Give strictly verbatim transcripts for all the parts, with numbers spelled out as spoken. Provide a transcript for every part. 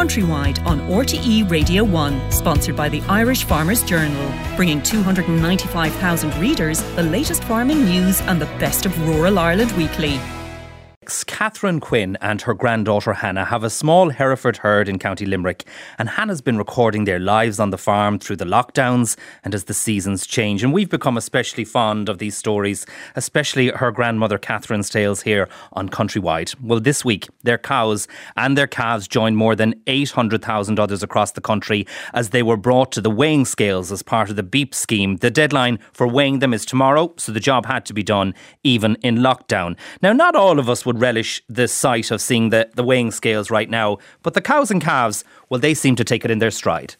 Countrywide on R T E Radio one, sponsored by the Irish Farmers Journal, bringing two hundred ninety-five thousand readers the latest farming news and the best of rural Ireland weekly. Catherine Quinn and her granddaughter Hannah have a small Hereford herd in County Limerick, and Hannah's been recording their lives on the farm through the lockdowns and as the seasons change. And we've become especially fond of these stories, especially her grandmother Catherine's tales here on Countrywide. Well, this week, their cows and their calves joined more than eight hundred thousand others across the country as they were brought to the weighing scales as part of the BEEP scheme. The deadline for weighing them is tomorrow, so the job had to be done even in lockdown. Now, not all of us would relish the sight of seeing the, the weighing scales right now, but the cows and calves, well, they seem to take it in their stride.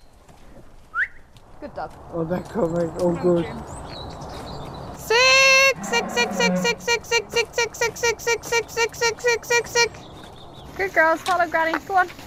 Good dog. Oh, they're coming. Oh, good. Six, six, six, six, six, six, six, six, six, six, six, six, six, six, six, six, six, six. Good girls, follow Granny. Go on.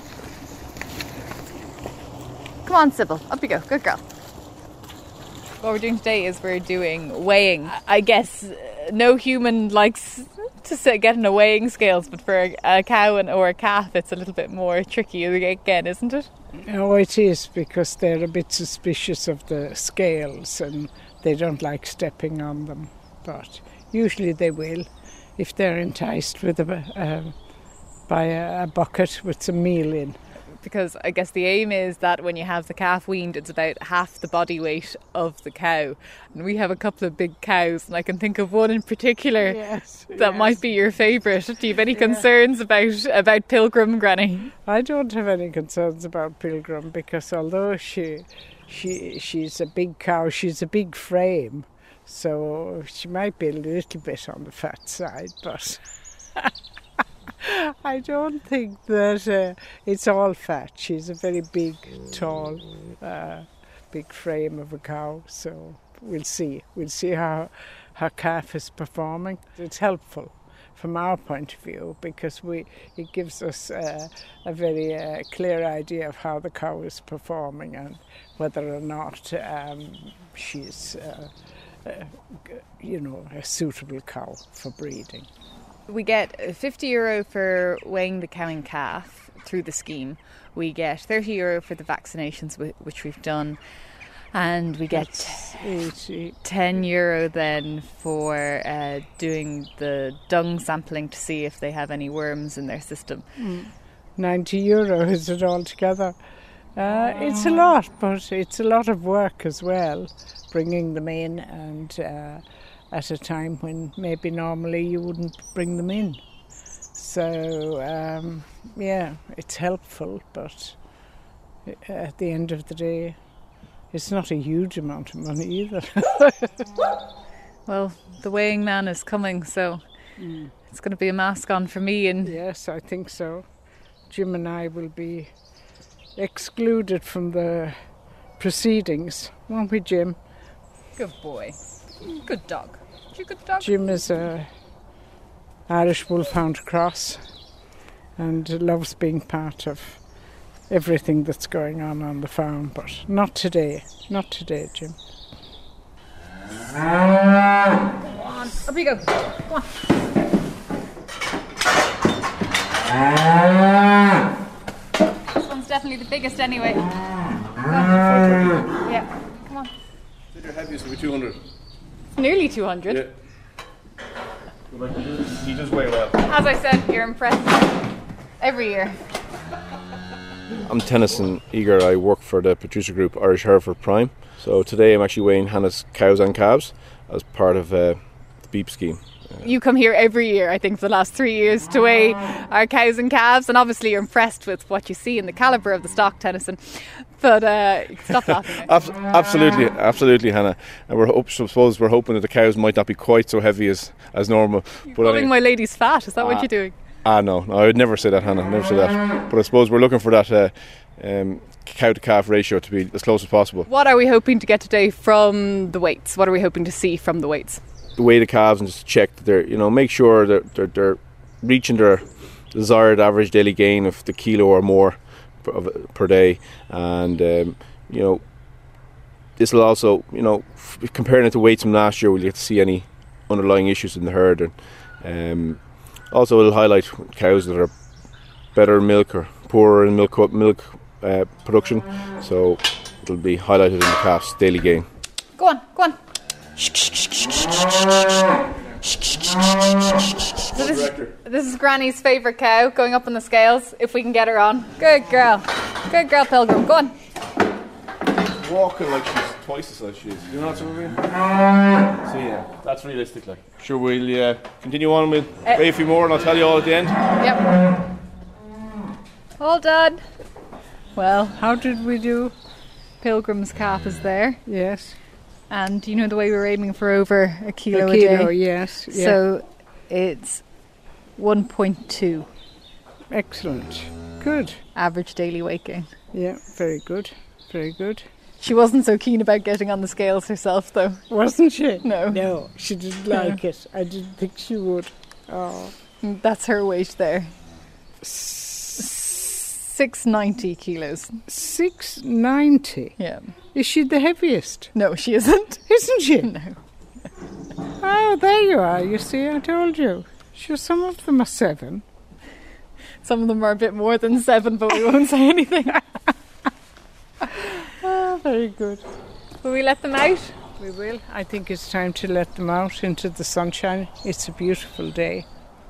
Come on, Sybil. Up you go. Good girl. What we're doing today is we're doing weighing. I guess no human likes to sit, get in a weighing scales, but for a, a cow and, or a calf, it's a little bit more tricky again, isn't it? Oh, it is, because they're a bit suspicious of the scales and they don't like stepping on them. But usually they will, if they're enticed with a, uh, by a, a bucket with some meal in. Because I guess the aim is that when you have the calf weaned, it's about half the body weight of the cow. And we have a couple of big cows, and I can think of one in particular yes, that yes. might be your favourite. Do you have any yeah. concerns about, about Pilgrim, Granny? I don't have any concerns about Pilgrim, because although she, she she's a big cow, she's a big frame, so she might be a little bit on the fat side, but... I don't think that uh, it's all fat. She's a very big, tall, uh, big frame of a cow. So we'll see. We'll see how her calf is performing. It's helpful from our point of view, because we it gives us uh, a very uh, clear idea of how the cow is performing and whether or not um, she's, uh, uh, you know, a suitable cow for breeding. We get fifty euro for weighing the cow and calf through the scheme. We get thirty euro for the vaccinations, which we've done. And we get ten euro then for uh, doing the dung sampling to see if they have any worms in their system. Mm. ninety euro is it altogether? Uh, it's a lot, but it's a lot of work as well, bringing them in and... Uh, at a time when maybe normally you wouldn't bring them in. So, um, yeah, it's helpful, but at the end of the day, it's not a huge amount of money either. Well, the weighing man is coming, so mm. it's going to be a mask on for me. And yes, I think so. Jim and I will be excluded from the proceedings, won't we, Jim? Good boy. Good dog. You good dog? Jim is a Irish Wolfhound Cross and loves being part of everything that's going on on the farm, but not today. Not today, Jim. Come on. Up you go. Come on. This one's definitely the biggest anyway. Come on. Yeah. Come on. Your heaviest will be two hundred. Nearly two hundred. Yeah. He does weigh well. As I said, you're impressed every year. I'm Tennyson Eager. I work for the producer group Irish Hereford Prime. So today I'm actually weighing Hannah's cows and calves as part of uh, the BEEP scheme. Uh, you come here every year, I think, for the last three years to weigh our cows and calves, and obviously you're impressed with what you see in the calibre of the stock, Tennyson. But uh, stop laughing. Ab- absolutely, absolutely, Hannah. And we're hope, suppose we're hoping that the cows might not be quite so heavy as, as normal. You're but calling anyway, my ladies fat, is that uh, what you're doing? Ah, no, no, I would never say that, Hannah, never say that. But I suppose we're looking for that uh, um, cow-to-calf ratio to be as close as possible. What are we hoping to get today from the weights? What are we hoping to see from the weights? The weigh the calves and just check that they're, you know, make sure that they're, they're reaching their desired average daily gain of the kilo or more per, of, per day. And, um, you know, this will also, you know, f- comparing it to weights from last year, we'll get to see any underlying issues in the herd. And um, also it'll highlight cows that are better milk or poorer in milk milk uh, production, so it'll be highlighted in the calf's daily gain. Go on, go on. So this, this is Granny's favourite cow, going up on the scales, if we can get her on. Good girl. Good girl, Pilgrim. Go on. Walking like she's twice the size she is. You know what I mean? So yeah, that's realistic. Like, sure, we'll uh, continue on with uh, weigh a few more, and I'll tell you all at the end. Yep. All done. Well, How did we do? Pilgrim's calf is there, Yes. and you know the way we're aiming for over a kilo a a, kilo, day. yes. Yeah. So it's one point two Excellent. Good. average daily weight gain. Yeah, very good. Very good. She wasn't so keen about getting on the scales herself, though. Wasn't she? No. No, she didn't like it. I didn't think she would. Oh. That's her weight there. six ninety kilos. six ninety. Yeah. Is she the heaviest? No, she isn't. Isn't she? No. Oh, there you are. You see, I told you. Sure, some of them are seven. Some of them are a bit more than seven, but we won't say anything. Oh, very good. Will we let them out? We will. I think it's time to let them out into the sunshine. It's a beautiful day.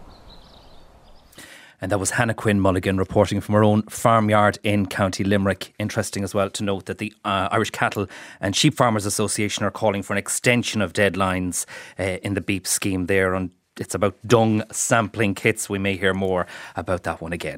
And that was Hannah Quinn Mulligan reporting from her own farmyard in County Limerick. Interesting as well to note that the uh, Irish Cattle and Sheep Farmers Association are calling for an extension of deadlines uh, in the B E E P scheme there. And it's about dung sampling kits. We may hear more about that one again.